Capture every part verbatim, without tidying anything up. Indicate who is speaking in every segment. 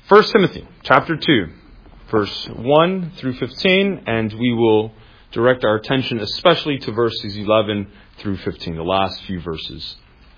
Speaker 1: First Timothy chapter two, verse one through fifteen, and we will direct our attention especially to verses eleven through fifteen, the last few verses.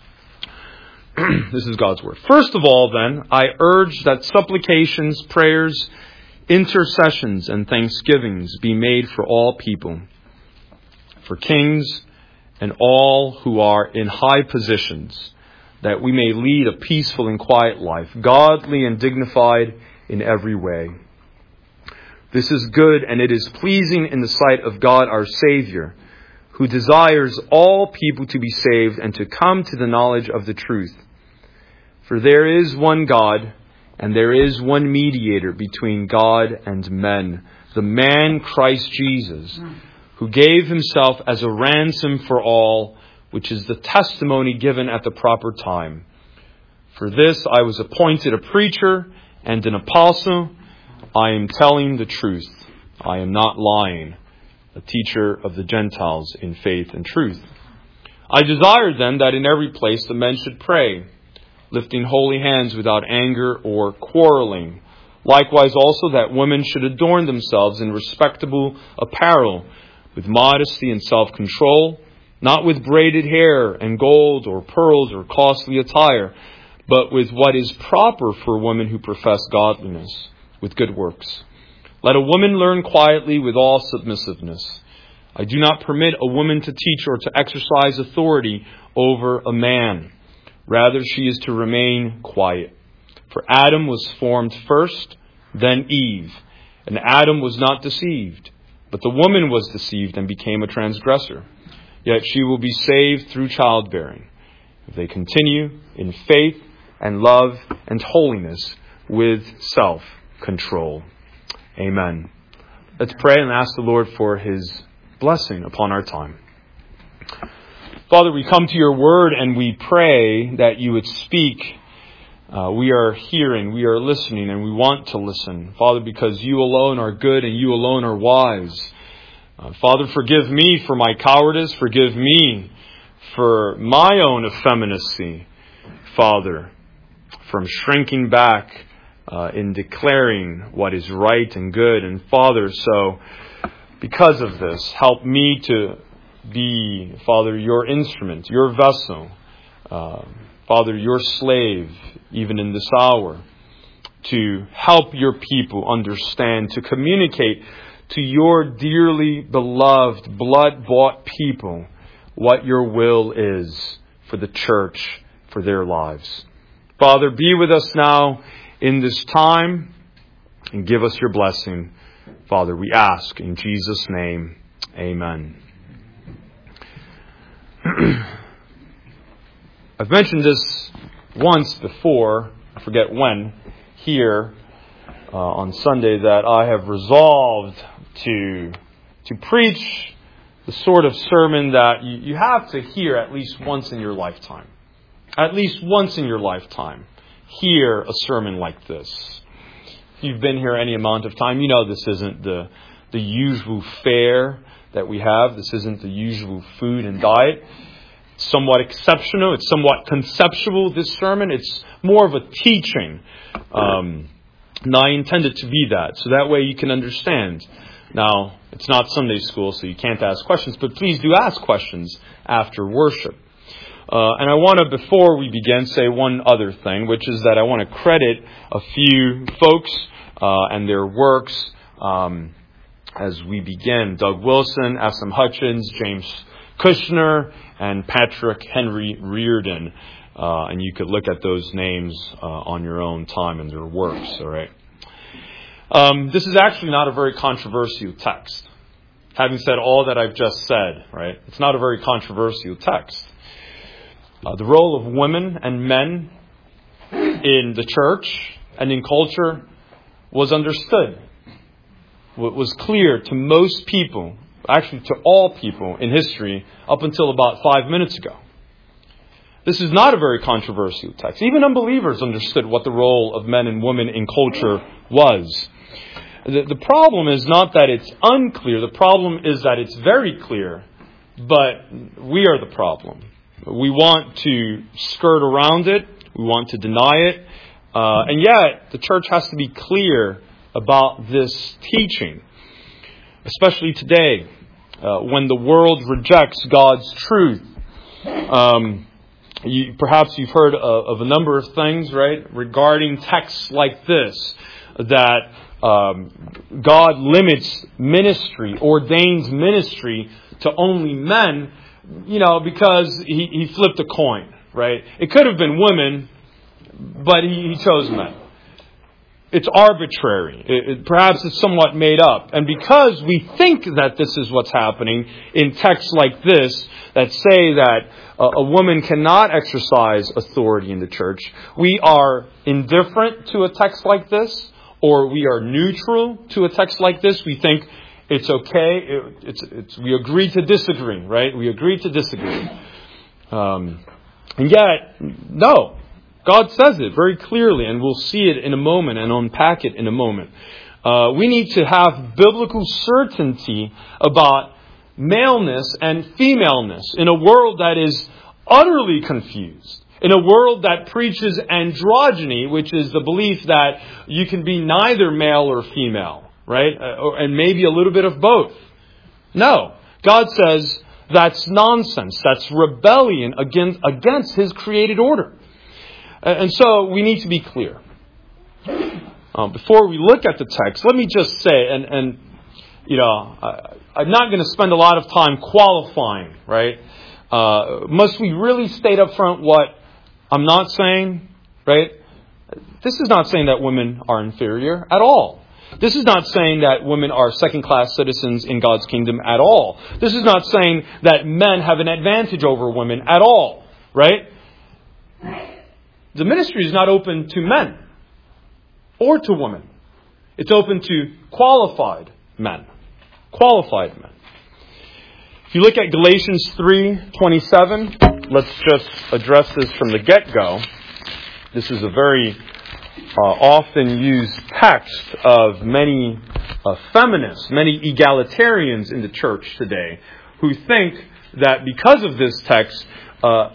Speaker 1: This is God's word. First of all, then, I urge that supplications, prayers, intercessions, and thanksgivings be made for all people, for kings and all who are in high positions, that we may lead a peaceful and quiet life, godly and dignified in every way. This is good, and it is pleasing in the sight of God our Savior, who desires all people to be saved and to come to the knowledge of the truth. For there is one God, and there is one mediator between God and men, the man Christ Jesus, who gave himself as a ransom for all, which is the testimony given at the proper time. For this I was appointed a preacher and an apostle. I am telling the truth. I am not lying, a teacher of the Gentiles in faith and truth. I desire then that in every place the men should pray, lifting holy hands without anger or quarreling. Likewise also that women should adorn themselves in respectable apparel, with modesty and self-control, not with braided hair and gold or pearls or costly attire, but with what is proper for women who profess godliness, with good works. Let a woman learn quietly with all submissiveness. I do not permit a woman to teach or to exercise authority over a man. Rather, she is to remain quiet. For Adam was formed first, then Eve. And Adam was not deceived, but the woman was deceived and became a transgressor. Yet she will be saved through childbearing, if they continue in faith and love and holiness with self-control. Amen. Let's pray and ask the Lord for His blessing upon our time. Father, we come to your word and we pray that you would speak. Uh, we are hearing, we are listening, and we want to listen. Father, because you alone are good and you alone are wise. Uh, Father, forgive me for my cowardice. Forgive me for my own effeminacy, Father, from shrinking back uh, in declaring what is right and good. And Father, so because of this, help me to be, Father, your instrument, your vessel, uh, Father, your slave, even in this hour, to help your people understand, to communicate to your dearly beloved, blood-bought people what your will is for the church, for their lives. Father, be with us now in this time and give us your blessing. Father, we ask in Jesus' name, amen. I've mentioned this once before, I forget when, here uh, on Sunday, that I have resolved to to preach the sort of sermon that you, you have to hear at least once in your lifetime. At least once in your lifetime, hear a sermon like this. If you've been here any amount of time, you know this isn't the the usual fare that we have. This isn't the usual food and diet. It's somewhat exceptional. It's somewhat conceptual, this sermon. It's more of a teaching. Um, and I intended to be that, so that way you can understand. Now, it's not Sunday school, so you can't ask questions, but please do ask questions after worship. Uh, and I want to, before we begin, say one other thing, which is that I want to credit a few folks uh, and their works um, as we begin. Doug Wilson, S M Hutchins, James Kushner, and Patrick Henry Reardon. Uh, and you could look at those names uh, on your own time and their works, all right? Um, this is actually not a very controversial text. Having said all that I've just said, right? It's not a very controversial text. Uh, the role of women and men in the church and in culture was understood. It was clear to most people, actually to all people in history, up until about five minutes ago. This is not a very controversial text. Even unbelievers understood what the role of men and women in culture was. The, the problem is not that it's unclear. The problem is that it's very clear, but we are the problem. We want to skirt around it. We want to deny it. Uh, and yet, the church has to be clear about this teaching, especially today, uh, when the world rejects God's truth. Um, you, perhaps you've heard of, of a number of things, right, regarding texts like this, that um, God limits ministry, ordains ministry to only men, you know, because he, he flipped a coin, right? It could have been women, but he, he chose men. It's arbitrary. It, it, perhaps it's somewhat made up. And because we think that this is what's happening in texts like this that say that a, a woman cannot exercise authority in the church, we are indifferent to a text like this, or we are neutral to a text like this. We think it's okay. It, it's, it's, we agree to disagree, right? We agree to disagree. Um, and yet, no. God says it very clearly, and we'll see it in a moment and unpack it in a moment. Uh, we need to have biblical certainty about maleness and femaleness in a world that is utterly confused. In a world that preaches androgyny, which is the belief that you can be neither male or female, right? Uh, and maybe a little bit of both. No. God says that's nonsense. That's rebellion against, against His created order. And so we need to be clear. Um, before we look at the text, let me just say, and, and you know, I, I'm not going to spend a lot of time qualifying, right? Uh, must we really state up front what I'm not saying, right? This is not saying that women are inferior at all. This is not saying that women are second-class citizens in God's kingdom at all. This is not saying that men have an advantage over women at all, right? The ministry is not open to men or to women. It's open to qualified men. Qualified men. If you look at Galatians three twenty-seven, let's just address this from the get-go. This is a very uh, often used text of many uh, feminists, many egalitarians in the church today, who think that because of this text, uh,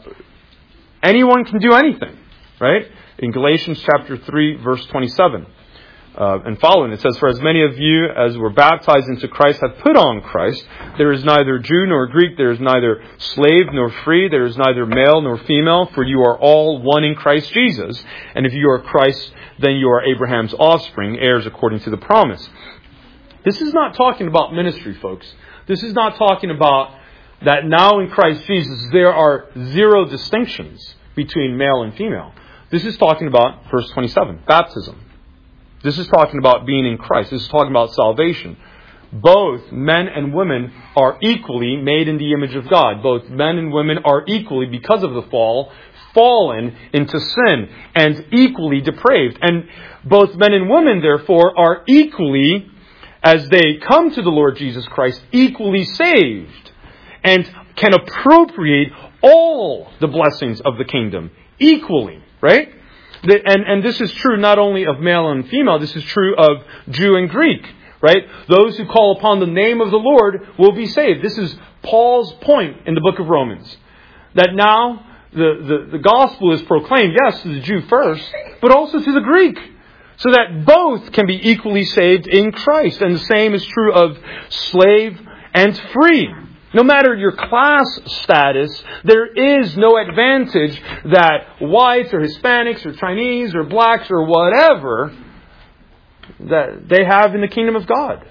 Speaker 1: anyone can do anything. Right? In Galatians chapter three, verse twenty-seven uh, and following, it says, "For as many of you as were baptized into Christ have put on Christ. There is neither Jew nor Greek. There is neither slave nor free. There is neither male nor female. For you are all one in Christ Jesus. And if you are Christ, then you are Abraham's offspring, heirs according to the promise." This is not talking about ministry, folks. This is not talking about that now in Christ Jesus there are zero distinctions between male and female. This is talking about, verse twenty-seven, baptism. This is talking about being in Christ. This is talking about salvation. Both men and women are equally made in the image of God. Both men and women are equally, because of the fall, fallen into sin and equally depraved. And both men and women, therefore, are equally, as they come to the Lord Jesus Christ, equally saved and can appropriate all the blessings of the kingdom equally. Right? And, and this is true not only of male and female, this is true of Jew and Greek. Right? Those who call upon the name of the Lord will be saved. This is Paul's point in the book of Romans. That now the, the, the gospel is proclaimed, yes, to the Jew first, but also to the Greek. So that both can be equally saved in Christ. And the same is true of slave and free. No matter your class status, there is no advantage that whites or Hispanics or Chinese or blacks or whatever that they have in the kingdom of God.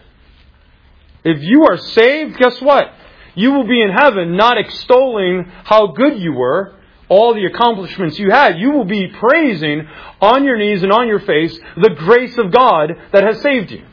Speaker 1: If you are saved, guess what? You will be in heaven not extolling how good you were, all the accomplishments you had. You will be praising on your knees and on your face the grace of God that has saved you.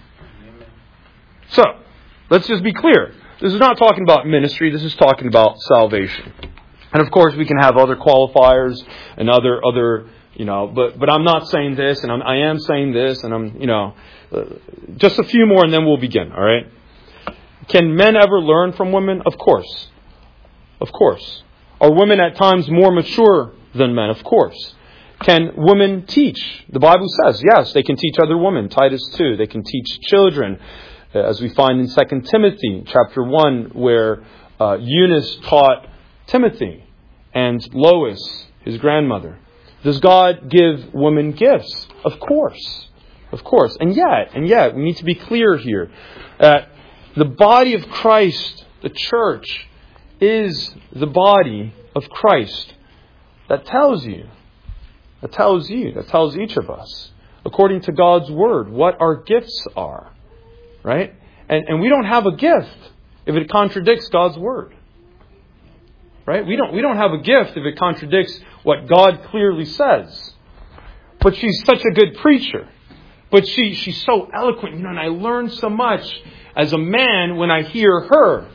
Speaker 1: So, let's just be clear. This is not talking about ministry. This is talking about salvation. And of course, we can have other qualifiers and other, other, you know, but, but I'm not saying this and I'm, I am saying this and I'm, you know, uh, just a few more and then we'll begin. All right. Can men ever learn from women? Of course. Of course. Are women at times more mature than men? Of course. Can women teach? The Bible says, yes, they can teach other women. Titus two. They can teach children. As we find in Second Timothy chapter one, where uh, Eunice taught Timothy and Lois, his grandmother. Does God give women gifts? Of course. Of course. And yet, and yet, we need to be clear here. That the body of Christ, the church, is the body of Christ. That tells you, that tells you, that tells each of us, according to God's Word, what our gifts are. Right? And, and we don't have a gift if it contradicts God's Word. Right? We don't, we don't have a gift if it contradicts what God clearly says. But she's such a good preacher. But she, she's so eloquent, you know, and I learn so much as a man when I hear her.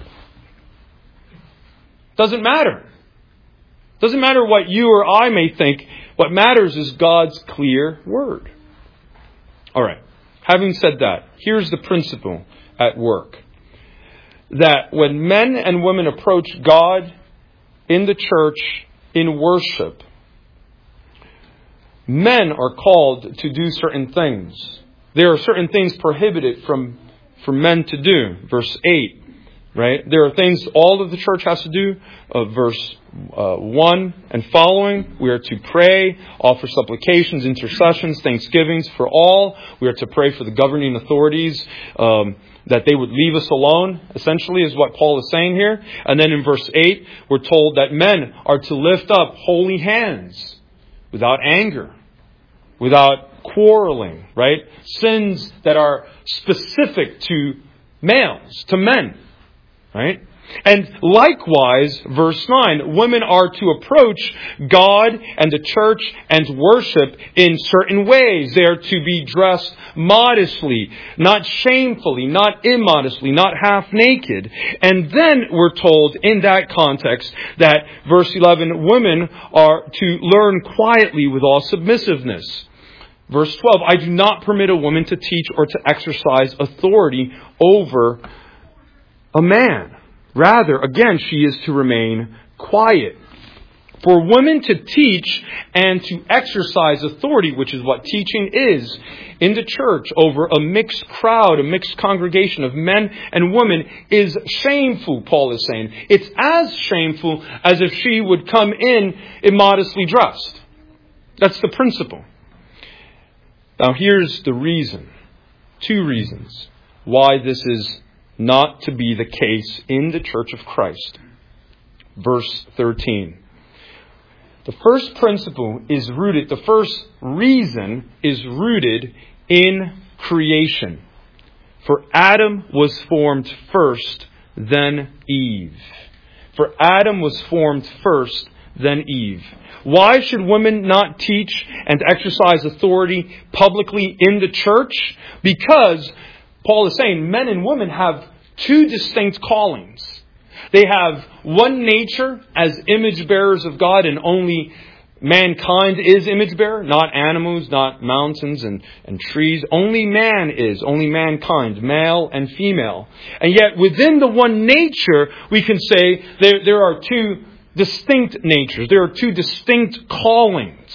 Speaker 1: Doesn't matter. Doesn't matter what you or I may think. What matters is God's clear Word. All right. Having said that, here's the principle at work. That when men and women approach God in the church in worship, men are called to do certain things. There are certain things prohibited from for men to do. Verse eight. Right? There are things all of the church has to do. Uh, verse uh, one and following. We are to pray, offer supplications, intercessions, thanksgivings for all. We are to pray for the governing authorities, um, that they would leave us alone, essentially, is what Paul is saying here. And then in verse eight, we're told that men are to lift up holy hands without anger, without quarreling, right? Sins that are specific to males, to men. Right? And likewise, verse nine, women are to approach God and the church and worship in certain ways. They are to be dressed modestly, not shamefully, not immodestly, not half naked. And then we're told in that context that, verse eleven, women are to learn quietly with all submissiveness. Verse twelve, I do not permit a woman to teach or to exercise authority over a man. Rather, again, she is to remain quiet. For women to teach and to exercise authority, which is what teaching is in the church over a mixed crowd, a mixed congregation of men and women, is shameful, Paul is saying. It's as shameful as if she would come in immodestly dressed. That's the principle. Now here's the reason. Two reasons why this is not to be the case in the Church of Christ. Verse thirteen. The first principle is rooted, the first reason is rooted in creation. For Adam was formed first, then Eve. For Adam was formed first, then Eve. Why should women not teach and exercise authority publicly in the church? Because Paul is saying men and women have two distinct callings. They have one nature as image bearers of God, and only mankind is image bearer, not animals, not mountains and, and trees. Only man is, only mankind, male and female. And yet within the one nature, we can say there, there are two distinct natures. There are two distinct callings.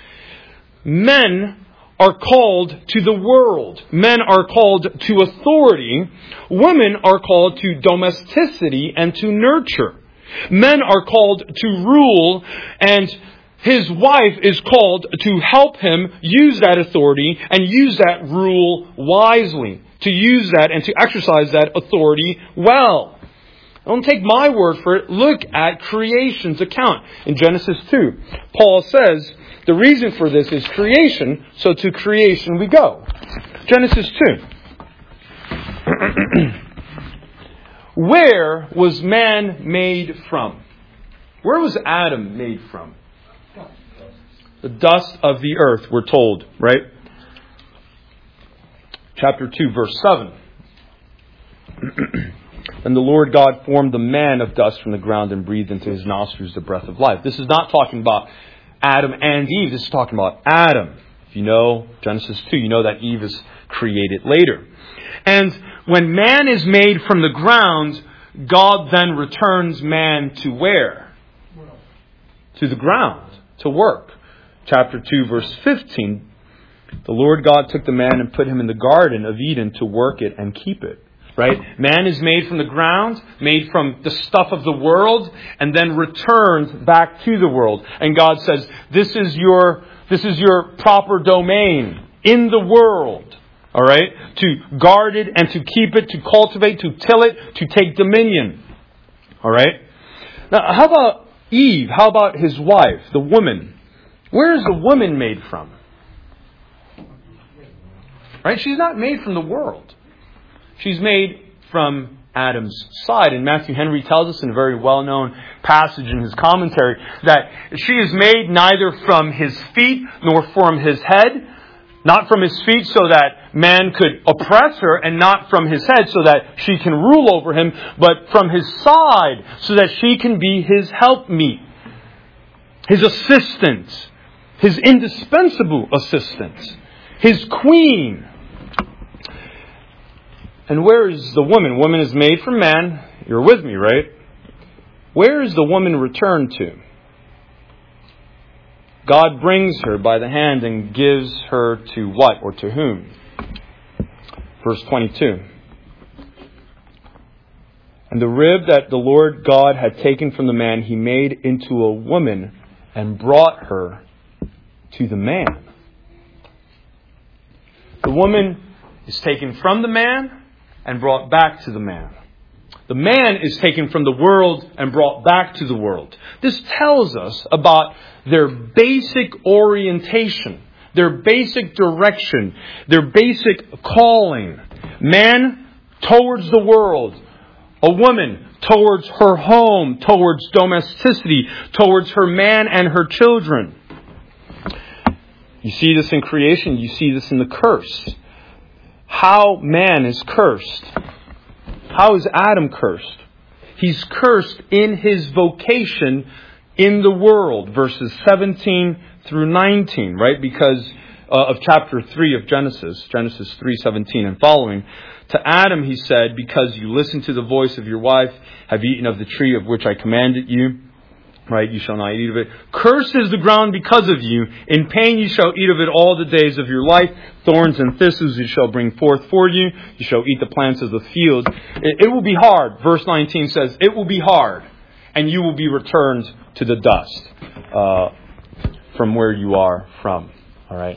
Speaker 1: Men are called to the world. Men are called to authority. Women are called to domesticity and to nurture. Men are called to rule, and his wife is called to help him use that authority and use that rule wisely. To use that and to exercise that authority well. Don't take my word for it. Look at creation's account. In Genesis two, Paul says, the reason for this is creation, so to creation we go. Genesis two. Where was man made from? Where was Adam made from? The dust of the earth, we're told, right? Chapter two, verse seven. And the Lord God formed the man of dust from the ground and breathed into his nostrils the breath of life. This is not talking about Adam and Eve. This is talking about Adam. If you know Genesis two, you know that Eve is created later. And when man is made from the ground, God then returns man to where? To the ground, to work. Chapter two, verse fifteen. The Lord God took the man and put him in the garden of Eden to work it and keep it. Right? Man is made from the ground, made from the stuff of the world, and then returned back to the world. And God says, this is your, this is your proper domain in the world. All right? To guard it and to keep it, to cultivate, to till it, to take dominion. All right? Now, how about Eve? How about his wife, the woman? Where is the woman made from? Right? She's not made from the world. She's made from Adam's side. And Matthew Henry tells us in a very well-known passage in his commentary that she is made neither from his feet nor from his head. Not from his feet so that man could oppress her, and not from his head so that she can rule over him, but from his side so that she can be his helpmeet, his assistant, his indispensable assistant, his queen. And where is the woman? Woman is made from man. You're with me, right? Where is the woman returned to? God brings her by the hand and gives her to what or to whom? Verse twenty-two. And the rib that the Lord God had taken from the man, he made into a woman and brought her to the man. The woman is taken from the man and brought back to the man. The man is taken from the world and brought back to the world. This tells us about their basic orientation, their basic direction, their basic calling. Man towards the world. A woman towards her home, towards domesticity, towards her man and her children. You see this in creation. You see this in the curse. How man is cursed. How is Adam cursed? He's cursed in his vocation in the world. Verses seventeen through nineteen, right? Because uh, of chapter three of Genesis. Genesis three seventeen and following. To Adam he said, because you listened to the voice of your wife, have eaten of the tree of which I commanded you. Right, you shall not eat of it. Cursed is the ground because of you. In pain you shall eat of it all the days of your life. Thorns and thistles you shall bring forth for you. You shall eat the plants of the field. It, it will be hard. Verse nineteen says, it will be hard. And you will be returned to the dust uh, from where you are from. All right.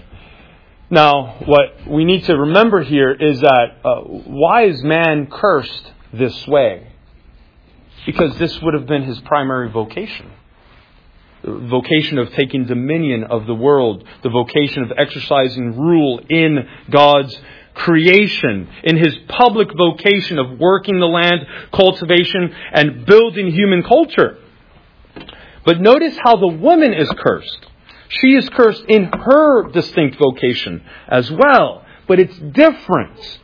Speaker 1: Now, what we need to remember here is that uh, why is man cursed this way? Because this would have been his primary vocation. The vocation of taking dominion of the world. The vocation of exercising rule in God's creation. In his public vocation of working the land, cultivation, and building human culture. But notice how the woman is cursed. She is cursed in her distinct vocation as well. But it's different.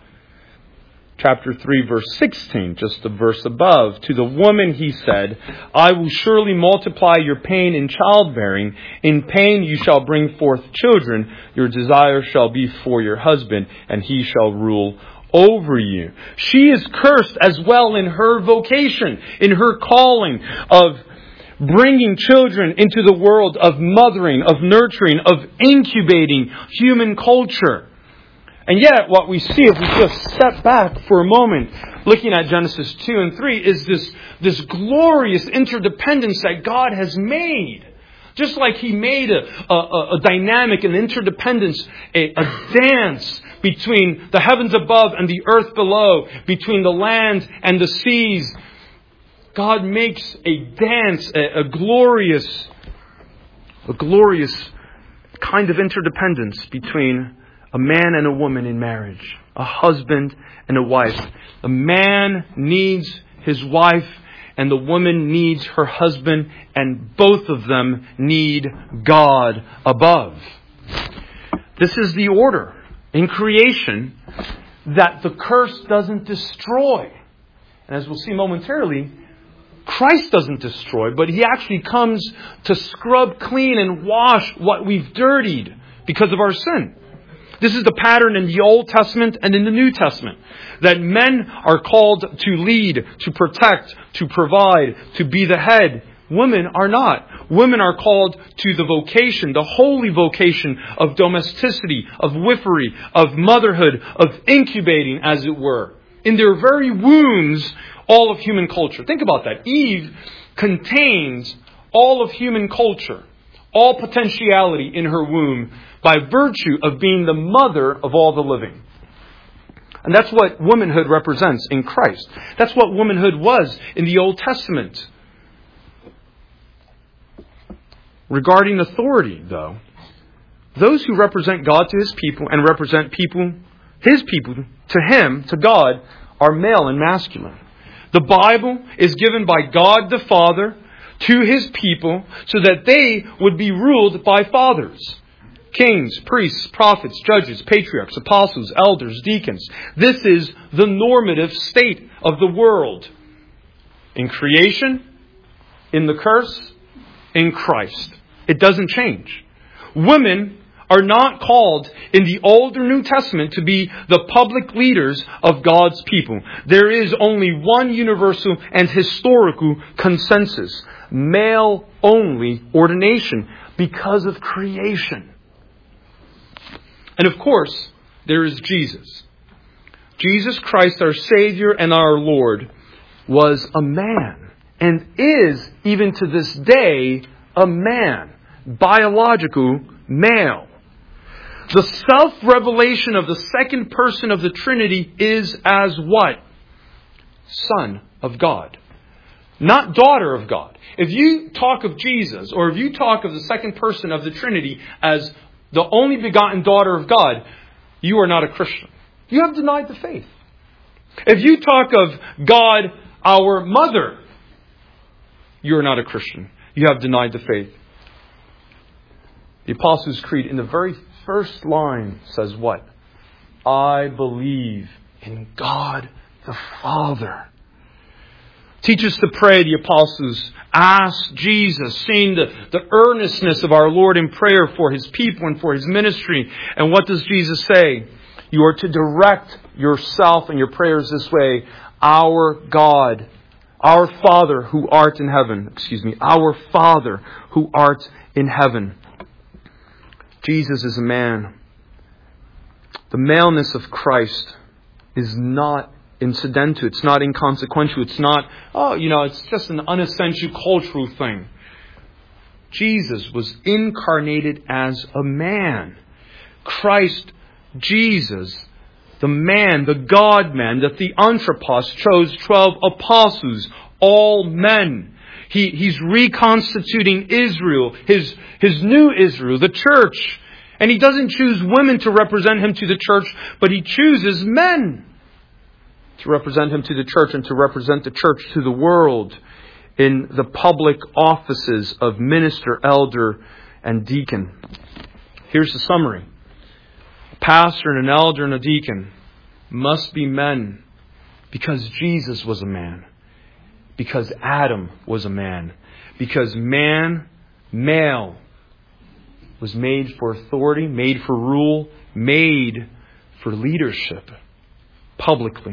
Speaker 1: Chapter three, verse sixteen, just the verse above. To the woman he said, I will surely multiply your pain in childbearing. In pain you shall bring forth children. Your desire shall be for your husband, and he shall rule over you. She is cursed as well in her vocation, in her calling of bringing children into the world, of mothering, of nurturing, of incubating human culture. And yet, what we see, if we just step back for a moment, looking at Genesis two and three, is this, this glorious interdependence that God has made. Just like He made a, a, a dynamic, an interdependence, a, a dance between the heavens above and the earth below, between the land and the seas. God makes a dance, a, a glorious, a glorious kind of interdependence between a man and a woman in marriage, a husband and a wife. The man needs his wife and the woman needs her husband, and both of them need God above. This is the order in creation that the curse doesn't destroy. And as we'll see momentarily, Christ doesn't destroy, but He actually comes to scrub clean and wash what we've dirtied because of our sin. This is the pattern in the Old Testament and in the New Testament. That men are called to lead, to protect, to provide, to be the head. Women are not. Women are called to the vocation, the holy vocation of domesticity, of wifery, of motherhood, of incubating, as it were. in their very wombs all of human culture. Think about that. Eve contains all of human culture, all potentiality in her womb by virtue of being the mother of all the living. And that's what womanhood represents in Christ. That's what womanhood was in the Old Testament. Regarding authority, though, those who represent God to His people and represent people, His people to Him, to God, are male and masculine. The Bible is given by God the Father to His people so that they would be ruled by fathers. Kings, priests, prophets, judges, patriarchs, apostles, elders, deacons. This is the normative state of the world. In creation, in the curse, in Christ. It doesn't change. Women are not called in the Old or New Testament to be the public leaders of God's people. There is only one universal and historical consensus. Male-only ordination because of creation. And of course, there is Jesus. Jesus Christ, our Savior and our Lord, was a man and is, even to this day, a man. Biological male. The self-revelation of the second person of the Trinity is as what? Son of God. Not daughter of God. If you talk of Jesus, or if you talk of the second person of the Trinity as the only begotten daughter of God, you are not a Christian. You have denied the faith. If you talk of God, our mother, you are not a Christian. You have denied the faith. The Apostles' Creed, in the very first line, says what? I believe in God the Father. Teach us to pray, the Apostles ask Jesus, seeing the, the earnestness of our Lord in prayer for His people and for His ministry. And what does Jesus say? You are to direct yourself and your prayers this way. Our God, our Father who art in heaven. Excuse me. Our Father who art in heaven. Jesus is a man. The maleness of Christ is not incidental. It's not inconsequential. It's not, oh, you know, it's just an unessential cultural thing. Jesus was incarnated as a man. Christ Jesus, the man, the God-man, the Theanthropos, chose twelve apostles, all men. He, he's reconstituting Israel, his, his new Israel, the church. And He doesn't choose women to represent Him to the church, but He chooses men to represent Him to the church and to represent the church to the world in the public offices of minister, elder, and deacon. Here's the summary. A pastor and an elder and a deacon must be men because Jesus was a man. Because Adam was a man. Because man, male, was made for authority, made for rule, made for leadership publicly.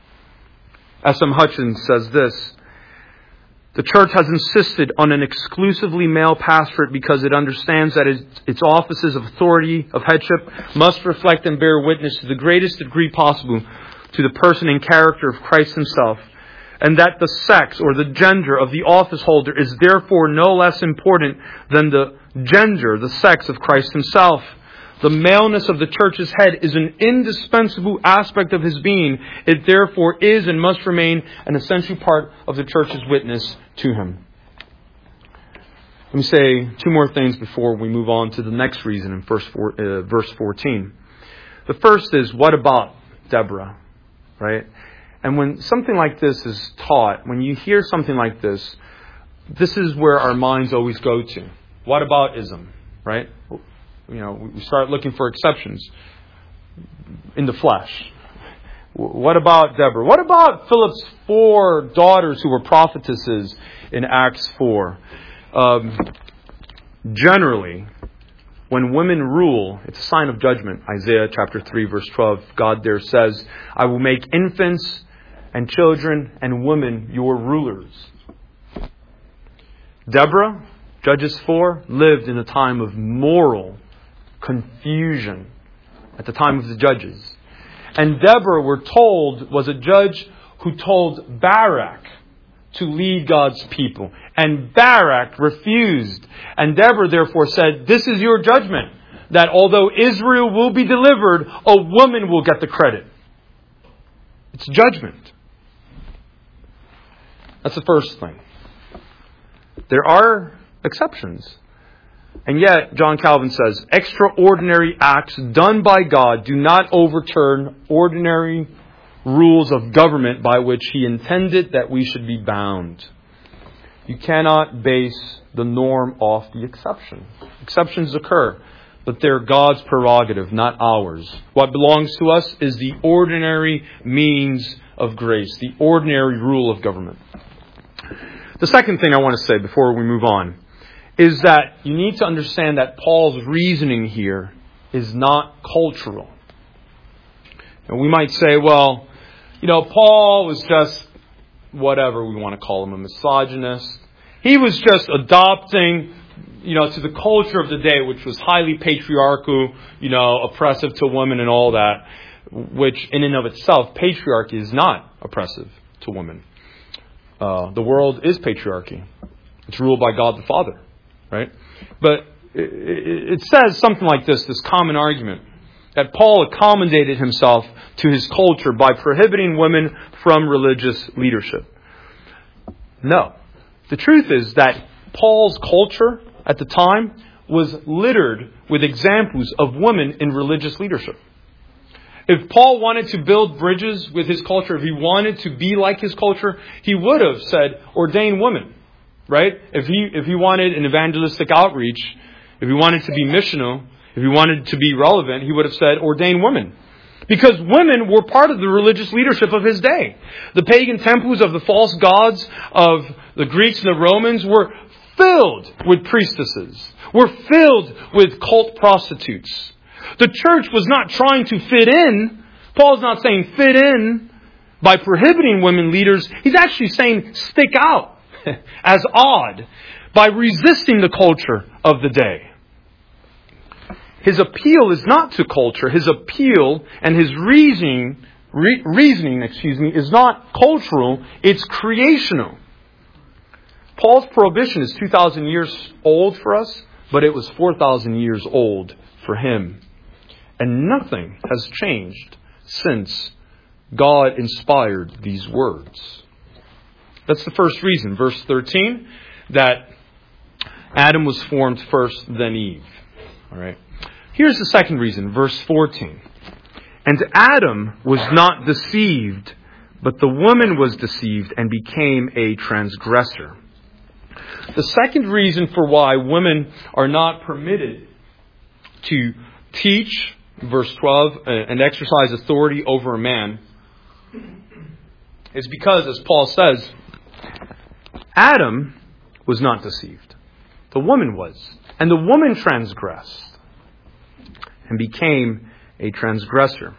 Speaker 1: S M Hutchins says this: the church has insisted on an exclusively male pastorate because it understands that its offices of authority, of headship, must reflect and bear witness to the greatest degree possible to the person and character of Christ Himself, and that the sex or the gender of the office holder is therefore no less important than the gender, the sex of Christ Himself. The maleness of the church's head is an indispensable aspect of his being. It therefore is and must remain an essential part of the church's witness to Him. Let me say two more things before we move on to the next reason in verse, four, uh, verse fourteen. The first is, what about Deborah? Right? And when something like this is taught, when you hear something like this, this is where our minds always go to. What about ism? Right? You know, we start looking for exceptions in the flesh. What about Deborah? What about Philip's four daughters who were prophetesses in Acts four? Um, generally, when women rule, it's a sign of judgment. Isaiah chapter three, verse twelve, God there says, I will make infants and children and women your rulers. Deborah, Judges four, lived in a time of moral confusion at the time of the judges. And Deborah, we're told, was a judge who told Barak to lead God's people. And Barak refused. And Deborah therefore said, this is your judgment, that although Israel will be delivered, a woman will get the credit. It's judgment. That's the first thing. There are exceptions. And yet, John Calvin says, extraordinary acts done by God do not overturn ordinary rules of government by which He intended that we should be bound. You cannot base the norm off the exception. Exceptions occur, but they're God's prerogative, not ours. What belongs to us is the ordinary means of grace, the ordinary rule of government. The second thing I want to say before we move on is that you need to understand that Paul's reasoning here is not cultural. And we might say, well, you know, Paul was just whatever we want to call him, a misogynist. He was just adopting, you know, to the culture of the day, which was highly patriarchal, you know, oppressive to women and all that, which in and of itself, patriarchy is not oppressive to women. Uh, the world is patriarchy. It's ruled by God the Father, right? But it, it says something like this, this common argument, that Paul accommodated himself to his culture by prohibiting women from religious leadership. No. The truth is that Paul's culture at the time was littered with examples of women in religious leadership. If Paul wanted to build bridges with his culture, if he wanted to be like his culture, he would have said, ordain women, right? If he, if he wanted an evangelistic outreach, if he wanted to be missional, if he wanted to be relevant, he would have said, ordain women. Because women were part of the religious leadership of his day. The pagan temples of the false gods of the Greeks and the Romans were filled with priestesses, were filled with cult prostitutes. The church was not trying to fit in. Paul's not saying fit in by prohibiting women leaders. He's actually saying stick out as odd by resisting the culture of the day. His appeal is not to culture. His appeal and his reasoning, re- reasoning, excuse me, is not cultural. It's creational. Paul's prohibition is two thousand years old for us, but it was four thousand years old for him. And nothing has changed since God inspired these words. That's the first reason. Verse thirteen, that Adam was formed first, then Eve. All right. Here's the second reason, verse fourteen. And Adam was not deceived, but the woman was deceived and became a transgressor. The second reason for why women are not permitted to teach, verse twelve, and exercise authority over a man is because, as Paul says, Adam was not deceived. The woman was. And the woman transgressed and became a transgressor.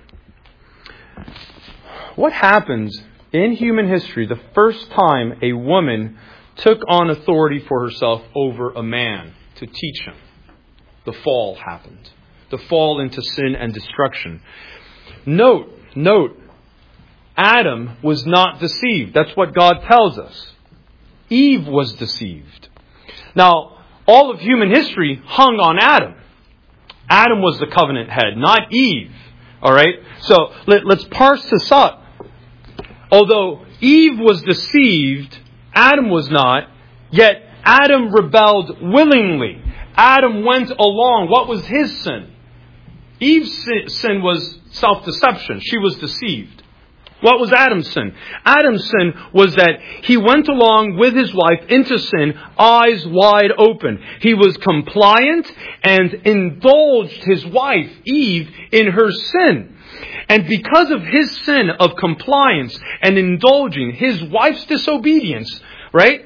Speaker 1: What happens in human history the first time a woman took on authority for herself over a man to teach him? The fall happened. The fall into sin and destruction. Note, note, Adam was not deceived. That's what God tells us. Eve was deceived. Now, all of human history hung on Adam. Adam was the covenant head, not Eve. All right? So let, let's parse this up. Although Eve was deceived, Adam was not, yet Adam rebelled willingly. Adam went along. What was his sin? Eve's sin was self-deception. She was deceived. What was Adam's sin? Adam's sin was that he went along with his wife into sin, eyes wide open. He was compliant and indulged his wife, Eve, in her sin. And because of his sin of compliance and indulging his wife's disobedience, right?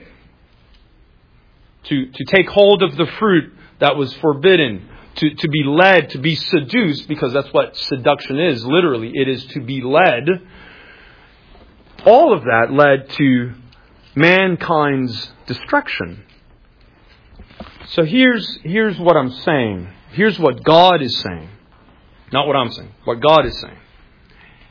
Speaker 1: To, to take hold of the fruit that was forbidden, to, to be led, to be seduced, because that's what seduction is, literally. It is to be led. All of that led to mankind's destruction. So here's, here's what I'm saying. Here's what God is saying. Not what I'm saying. What God is saying.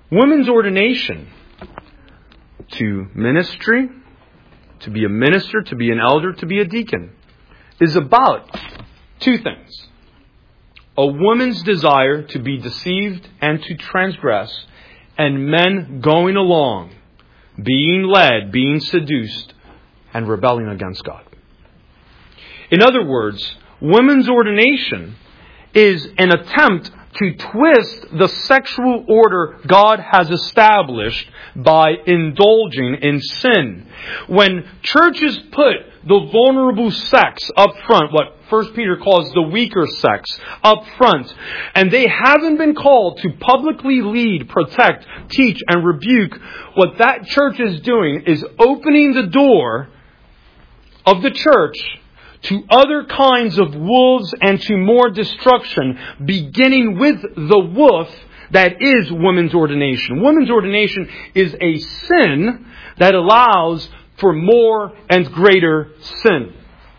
Speaker 1: Women's ordination to ministry, to be a minister, to be an elder, to be a deacon, is about two things. A woman's desire to be deceived and to transgress, and men going along, being led, being seduced, and rebelling against God. In other words, women's ordination is an attempt to twist the sexual order God has established by indulging in sin. When churches put the vulnerable sex up front, what First Peter calls the weaker sex, up front, and they haven't been called to publicly lead, protect, teach, and rebuke, what that church is doing is opening the door of the church to other kinds of wolves and to more destruction, beginning with the wolf that is women's ordination. Women's ordination is a sin that allows for more and greater sin.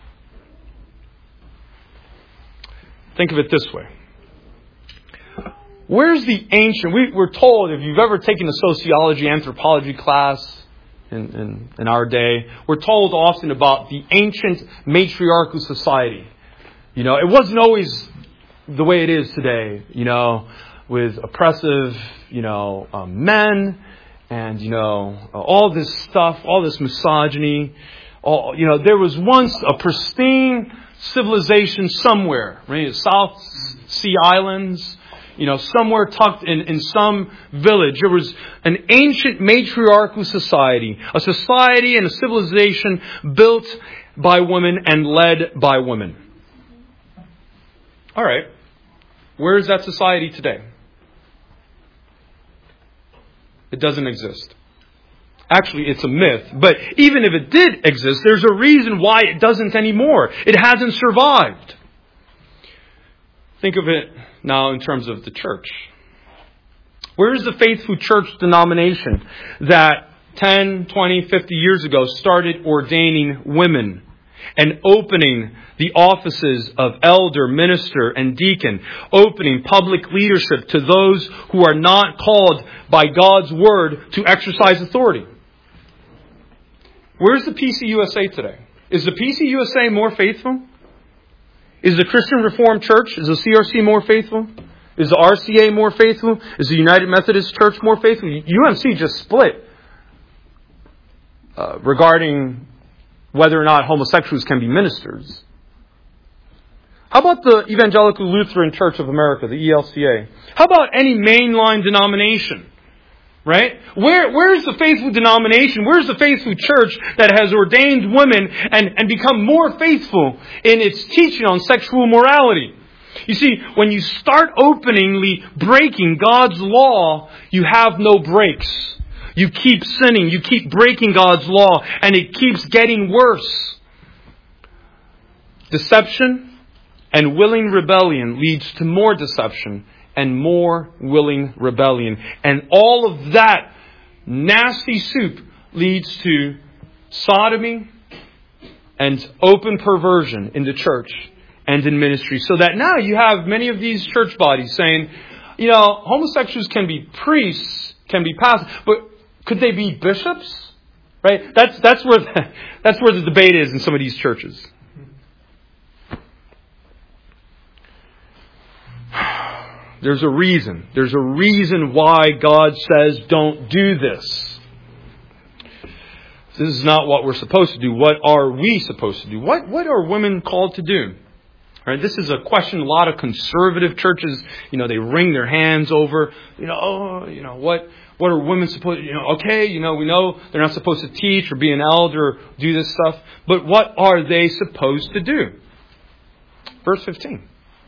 Speaker 1: Think of it this way. Where's the ancient... We, we're told, if you've ever taken a sociology, anthropology class in, in, in our day, we're told often about the ancient matriarchal society. You know, it wasn't always the way it is today, you know, with oppressive, you know, um, men and, you know, all this stuff, all this misogyny. All, you know, there was once a pristine civilization somewhere, right? South Sea Islands, you know, somewhere tucked in, in some village. There was an ancient matriarchal society, a society and a civilization built by women and led by women. All right. Where is that society today? It doesn't exist. Actually, it's a myth. But even if it did exist, there's a reason why it doesn't anymore. It hasn't survived. Think of it now in terms of the church. Where is the faithful church denomination that ten, twenty, fifty years ago started ordaining women and opening the offices of elder, minister, and deacon, opening public leadership to those who are not called by God's word to exercise authority? Where's the P C U S A today? Is the P C U S A more faithful? Is the Christian Reformed Church, is the C R C more faithful? Is the R C A more faithful? Is the United Methodist Church more faithful? U M C just split uh, regarding whether or not homosexuals can be ministers. How about the Evangelical Lutheran Church of America, the E L C A? How about any mainline denomination? Right? Where, where's the faithful denomination? Where's the faithful church that has ordained women and, and become more faithful in its teaching on sexual morality? You see, when you start openly breaking God's law, you have no breaks. You keep sinning. You keep breaking God's law, and it keeps getting worse. Deception and willing rebellion leads to more deception and more willing rebellion. And all of that nasty soup leads to sodomy and open perversion in the church and in ministry. So that now you have many of these church bodies saying, you know, homosexuals can be priests, can be pastors, but could they be bishops? Right? That's that's where the, that's where the debate is in some of these churches. There's a reason. There's a reason why God says don't do this. This is not what we're supposed to do. What are we supposed to do? What what are women called to do? All right, this is a question a lot of conservative churches, you know, they wring their hands over. You know, oh, you know, what what are women supposed to, you know, okay, you know, we know they're not supposed to teach or be an elder or do this stuff. But what are they supposed to do? Verse fifteen.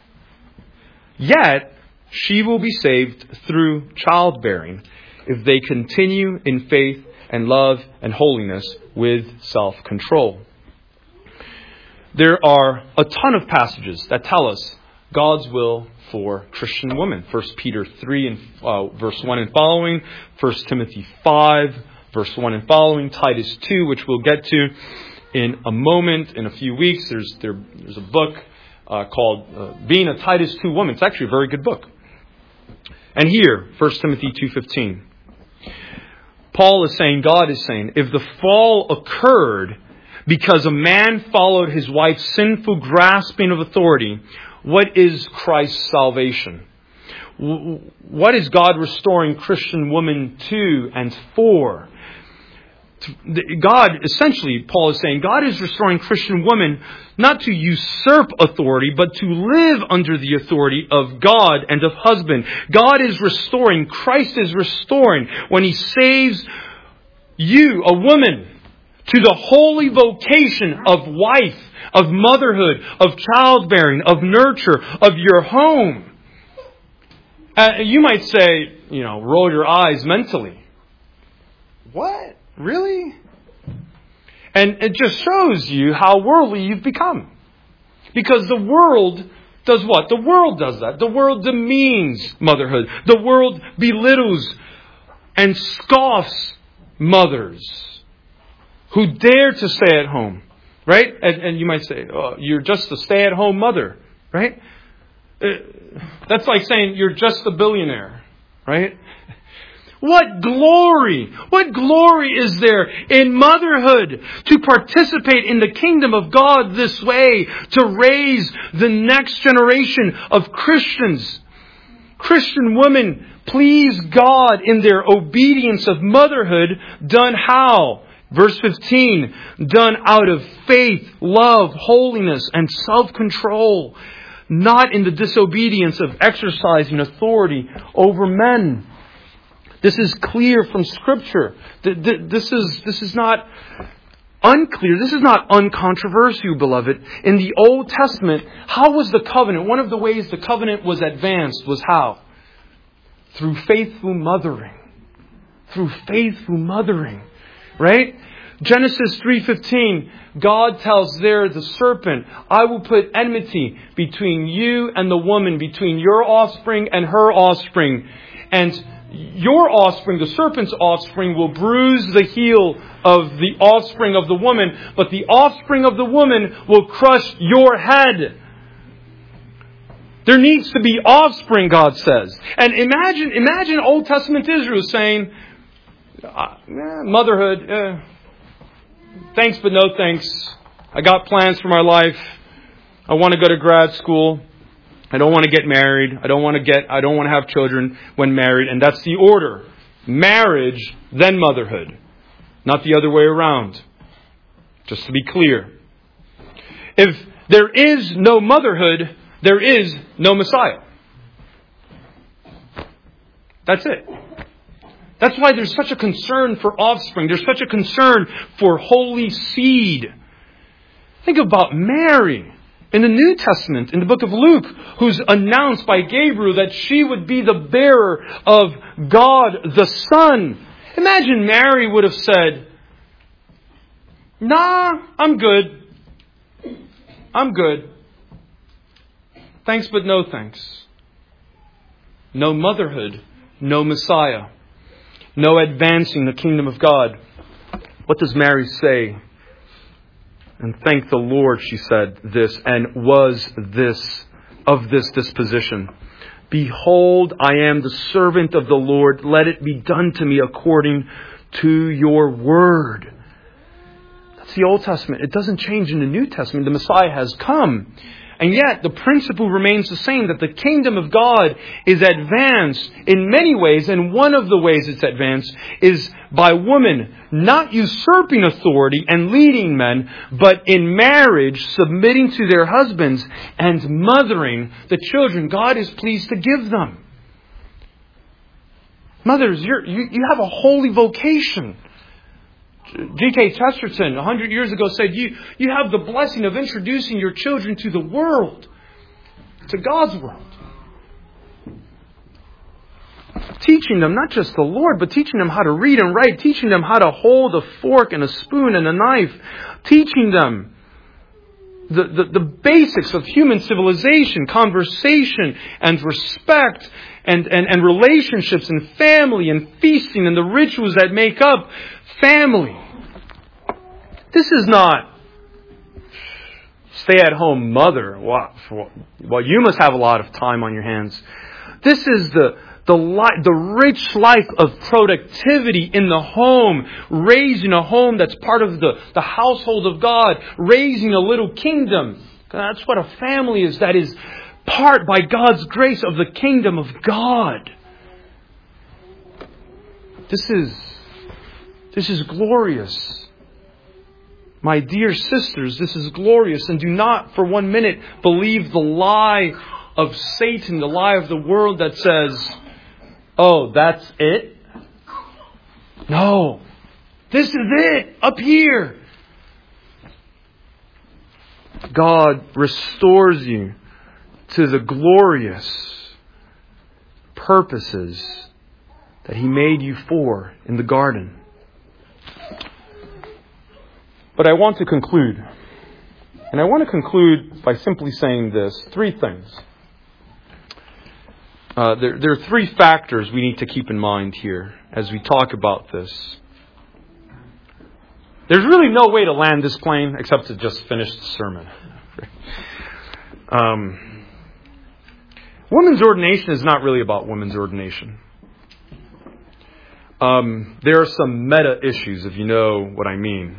Speaker 1: Yet she will be saved through childbearing if they continue in faith and love and holiness with self-control. There are a ton of passages that tell us God's will for Christian women. First Peter three and uh, verse one and following, First Timothy five verse one and following, Titus two, which we'll get to in a moment, in a few weeks. There's there, there's a book uh, called uh, Being a Titus two Woman. It's actually a very good book. And here, First Timothy two fifteen. Paul is saying, God is saying, if the fall occurred because a man followed his wife's sinful grasping of authority, what is Christ's salvation? What is God restoring Christian women to and for? God, essentially, Paul is saying, God is restoring Christian women not to usurp authority, but to live under the authority of God and of husband. God is restoring, Christ is restoring when He saves you, a woman, to the holy vocation of wife, of motherhood, of childbearing, of nurture, of your home. Uh, you might say, you know, roll your eyes mentally. What? Really? And it just shows you how worldly you've become. Because the world does what? The world does that. The world demeans motherhood. The world belittles and scoffs mothers who dare to stay at home. Right? And, and you might say, oh, you're just a stay-at-home mother. Right? Uh, that's like saying you're just a billionaire. Right? What glory, what glory is there in motherhood to participate in the kingdom of God this way, to raise the next generation of Christians. Christian women please God in their obedience of motherhood, done how? Verse fifteen, done out of faith, love, holiness, and self-control, not in the disobedience of exercising authority over men. This is clear from Scripture. This is, this is not unclear. This is not uncontroversial, beloved. In the Old Testament, how was the covenant? One of the ways the covenant was advanced was how? Through faithful mothering. Through faithful mothering. Right? Genesis three fifteen, God tells there the serpent, I will put enmity between you and the woman, between your offspring and her offspring. And your offspring, the serpent's offspring, will bruise the heel of the offspring of the woman, but the offspring of the woman will crush your head. There needs to be offspring, God says. And imagine, imagine Old Testament Israel saying, uh, motherhood, eh, thanks but no thanks. I got plans for my life. I want to go to grad school. I don't want to get married. I don't want to get, I don't want to have children when married. And that's the order. Marriage, then motherhood. Not the other way around. Just to be clear. If there is no motherhood, there is no Messiah. That's it. That's why there's such a concern for offspring. There's such a concern for holy seed. Think about Mary. In the New Testament, in the book of Luke, who's announced by Gabriel that she would be the bearer of God the Son. Imagine Mary would have said, nah, I'm good. I'm good. Thanks but no thanks. No motherhood, no Messiah. No advancing the kingdom of God. What does Mary say? And thank the Lord, she said this, and was this, of this disposition. Behold, I am the servant of the Lord. Let it be done to me according to your word. That's the Old Testament. It doesn't change in the New Testament. The Messiah has come. And yet, the principle remains the same, that the kingdom of God is advanced in many ways, and one of the ways it's advanced is by women not usurping authority and leading men, but in marriage, submitting to their husbands and mothering the children God is pleased to give them. Mothers, you're, you, you have a holy vocation. G K Chesterton, a hundred years ago, said, you, you have the blessing of introducing your children to the world, to God's world. Teaching them not just the Lord, but teaching them how to read and write, teaching them how to hold a fork and a spoon and a knife, teaching them the, the, the basics of human civilization, conversation and respect and, and, and relationships and family and feasting and the rituals that make up family. This is not stay-at-home mother. Well, you must have a lot of time on your hands. This is the, The, li- the rich life of productivity in the home, raising a home that's part of the, the household of God, raising a little kingdom. That's what a family is. That is part, by God's grace, of the kingdom of God. This is, this is glorious. My dear sisters, this is glorious. And do not for one minute believe the lie of Satan, the lie of the world that says, oh, that's it? No. This is it. Up here. God restores you to the glorious purposes that He made you for in the garden. But I want to conclude. And I want to conclude by simply saying this. Three things. Uh, there, there are three factors we need to keep in mind here as we talk about this. There's really no way to land this plane except to just finish the sermon. Um, women's ordination is not really about women's ordination. Um, there are some meta issues, if you know what I mean.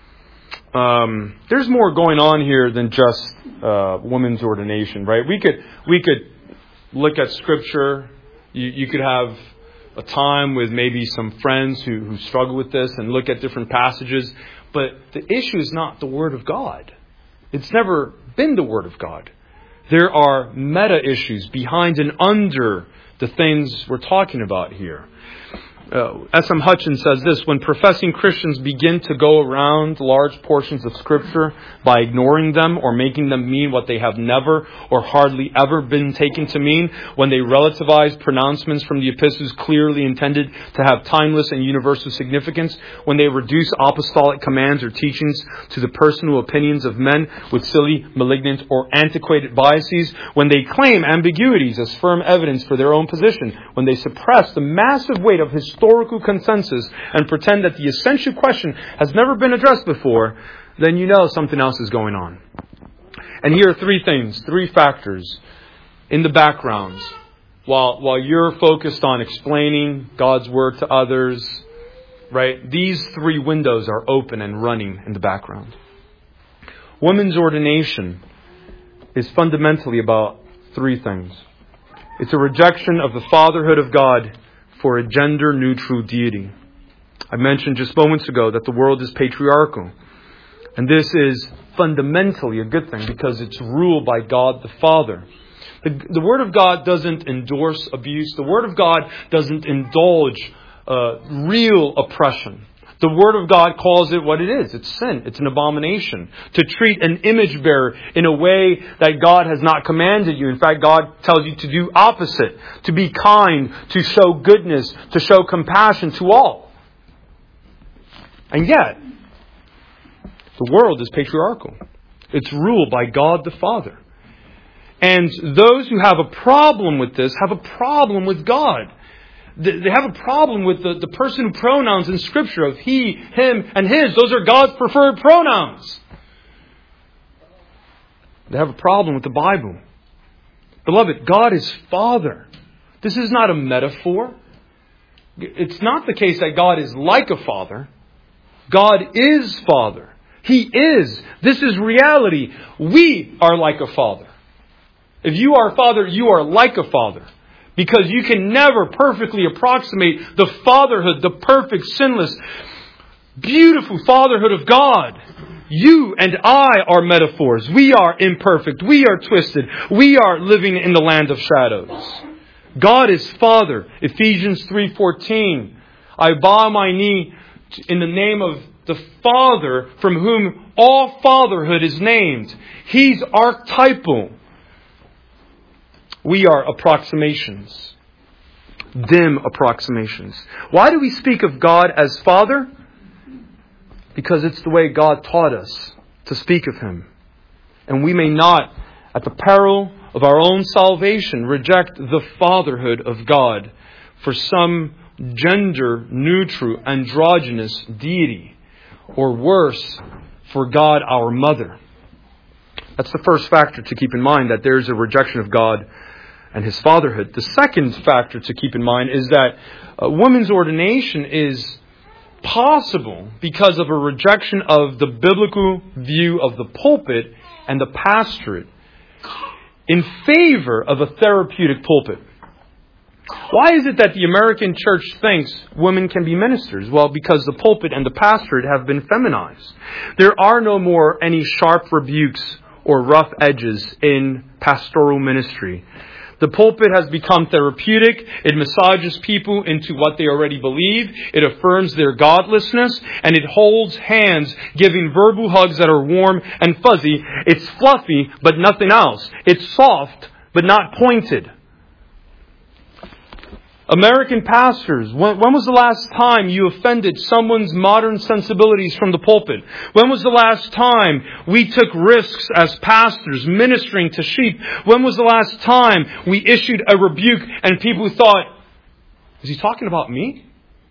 Speaker 1: Um, there's more going on here than just uh, women's ordination, right? We could we could look at Scripture. You, you could have a time with maybe some friends who, who struggle with this and look at different passages. But the issue is not the Word of God. It's never been the Word of God. There are meta issues behind and under the things we're talking about here. Uh, S M Hutchins says this: when professing Christians begin to go around large portions of Scripture by ignoring them or making them mean what they have never or hardly ever been taken to mean, when they relativize pronouncements from the epistles clearly intended to have timeless and universal significance, when they reduce apostolic commands or teachings to the personal opinions of men with silly, malignant, or antiquated biases, when they claim ambiguities as firm evidence for their own position, when they suppress the massive weight of historical historical consensus and pretend that the essential question has never been addressed before, then you know something else is going on. And here are three things, three factors in the background. While, while you're focused on explaining God's Word to others, right, these three windows are open and running in the background. Women's ordination is fundamentally about three things. It's a rejection of the fatherhood of God for a gender-neutral deity. I mentioned just moments ago that the world is patriarchal. And this is fundamentally a good thing because it's ruled by God the Father. The, the Word of God doesn't endorse abuse. The Word of God doesn't indulge uh, real oppression. The Word of God calls it what it is. It's sin. It's an abomination. To treat an image bearer in a way that God has not commanded you. In fact, God tells you to do opposite. To be kind, to show goodness, to show compassion to all. And yet, the world is patriarchal. It's ruled by God the Father. And those who have a problem with this have a problem with God. They have a problem with the, the person pronouns in Scripture of he, him, and his. Those are God's preferred pronouns. They have a problem with the Bible. Beloved, God is Father. This is not a metaphor. It's not the case that God is like a father. God is Father. He is. This is reality. We are like a father. If you are a father, you are like a father. Because you can never perfectly approximate the fatherhood, the perfect, sinless, beautiful fatherhood of God. You and I are metaphors. We are imperfect. We are twisted. We are living in the land of shadows. God is Father. Ephesians three fourteen. I bow my knee in the name of the Father from whom all fatherhood is named. He's archetypal. We are approximations. Dim approximations. Why do we speak of God as Father? Because it's the way God taught us to speak of Him. And we may not, at the peril of our own salvation, reject the fatherhood of God for some gender-neutral, androgynous deity. Or worse, for God our Mother. That's the first factor to keep in mind, that there is a rejection of God and his fatherhood. The second factor to keep in mind is that uh, women's ordination is possible because of a rejection of the biblical view of the pulpit and the pastorate in favor of a therapeutic pulpit. Why is it that the American church thinks women can be ministers? Well, because the pulpit and the pastorate have been feminized. There are no more any sharp rebukes or rough edges in pastoral ministry. The pulpit has become therapeutic. It massages people into what they already believe. It affirms their godlessness. And it holds hands, giving verbal hugs that are warm and fuzzy. It's fluffy, but nothing else. It's soft, but not pointed. American pastors, when, when was the last time you offended someone's modern sensibilities from the pulpit? When was the last time we took risks as pastors ministering to sheep? When was the last time we issued a rebuke and people thought, is he talking about me?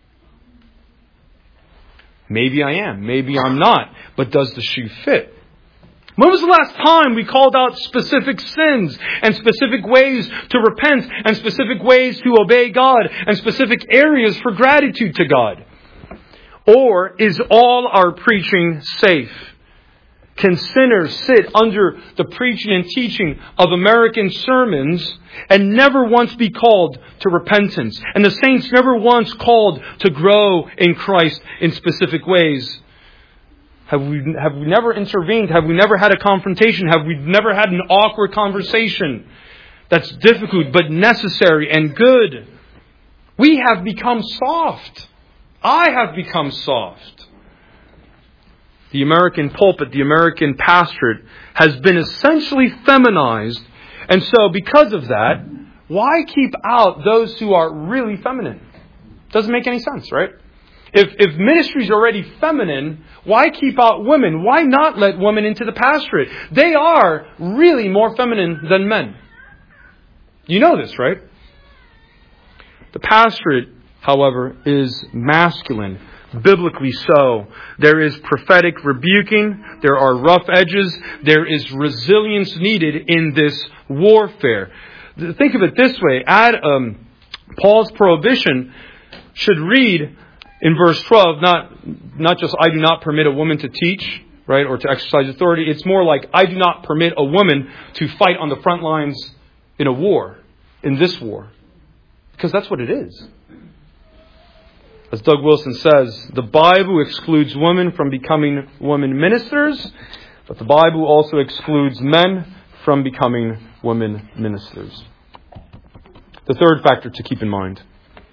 Speaker 1: Maybe I am, maybe I'm not, but does the shoe fit? When was the last time we called out specific sins and specific ways to repent and specific ways to obey God and specific areas for gratitude to God? Or is all our preaching safe? Can sinners sit under the preaching and teaching of American sermons and never once be called to repentance? And the saints never once called to grow in Christ in specific ways? Have we, have we never intervened? Have we never had a confrontation? Have we never had an awkward conversation that's difficult but necessary and good? We have become soft. I have become soft. The American pulpit, the American pastorate has been essentially feminized. And so because of that, why keep out those who are really feminine? Doesn't make any sense, right? If, if ministry is already feminine, why keep out women? Why not let women into the pastorate? They are really more feminine than men. You know this, right? The pastorate, however, is masculine, biblically so. There is prophetic rebuking. There are rough edges. There is resilience needed in this warfare. Think of it this way. Add um, Paul's prohibition should read in verse twelve, not not just I do not permit a woman to teach, right, or to exercise authority. It's more like I do not permit a woman to fight on the front lines in a war, in this war. Because that's what it is. As Doug Wilson says, the Bible excludes women from becoming women ministers, but the Bible also excludes men from becoming women ministers. The third factor to keep in mind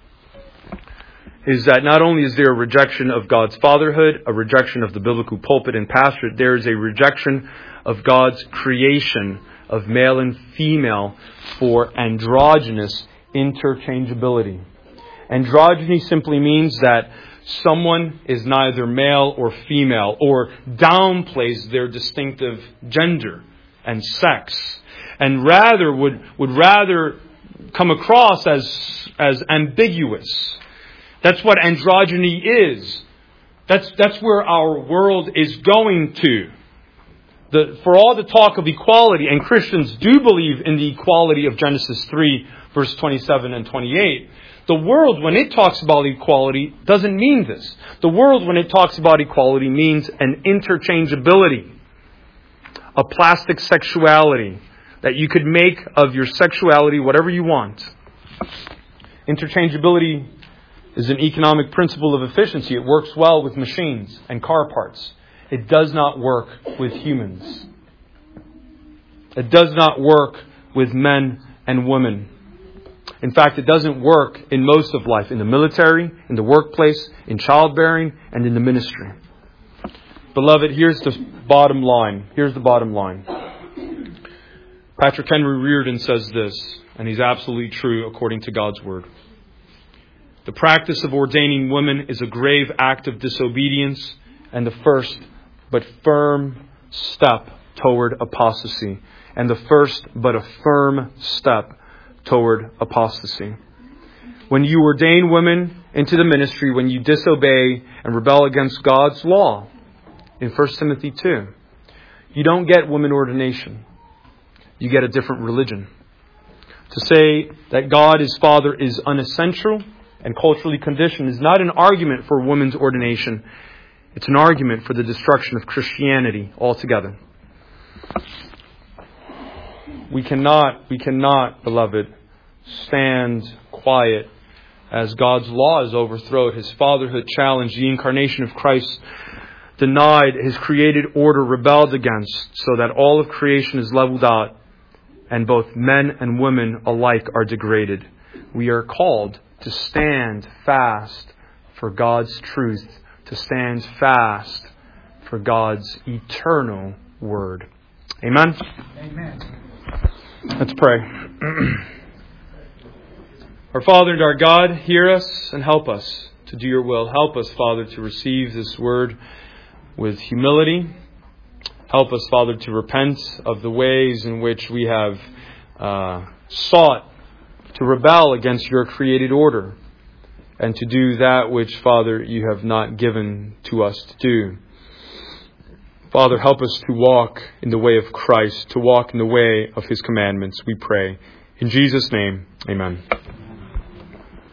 Speaker 1: is that not only is there a rejection of God's fatherhood, a rejection of the biblical pulpit and pastorate, there is a rejection of God's creation of male and female for androgynous interchangeability. Androgyny simply means that someone is neither male or female or downplays their distinctive gender and sex and rather would, would rather come across as, as ambiguous. That's what androgyny is. That's, that's where our world is going to. The, for all the talk of equality, and Christians do believe in the equality of Genesis three, verse twenty-seven and twenty-eight, the world, when it talks about equality, doesn't mean this. The world, when it talks about equality, means an interchangeability, a plastic sexuality, that you could make of your sexuality whatever you want. Interchangeability is an economic principle of efficiency. It works well with machines and car parts. It does not work with humans. It does not work with men and women. In fact, it doesn't work in most of life, in the military, in the workplace, in childbearing, and in the ministry. Beloved, here's the bottom line. Here's the bottom line. Patrick Henry Reardon says this, and he's absolutely true according to God's Word. The practice of ordaining women is a grave act of disobedience and the first but firm step toward apostasy. And the first but a firm step toward apostasy. When you ordain women into the ministry, when you disobey and rebel against God's law, in First Timothy two, you don't get women ordination. You get a different religion. To say that God is Father is unessential and culturally conditioned is not an argument for women's ordination. It's an argument for the destruction of Christianity altogether. We cannot, we cannot, beloved, stand quiet as God's law is overthrown, His fatherhood challenged, the incarnation of Christ denied, His created order rebelled against, so that all of creation is leveled out and both men and women alike are degraded. We are called to stand fast for God's truth, to stand fast for God's eternal word. Amen?
Speaker 2: Amen.
Speaker 1: Let's pray. Our Father and our God, hear us and help us to do your will. Help us, Father, to receive this word with humility. Help us, Father, to repent of the ways in which we have uh, sought to rebel against your created order and to do that which, Father, you have not given to us to do. Father, help us to walk in the way of Christ, to walk in the way of His commandments, we pray. In Jesus' name, amen.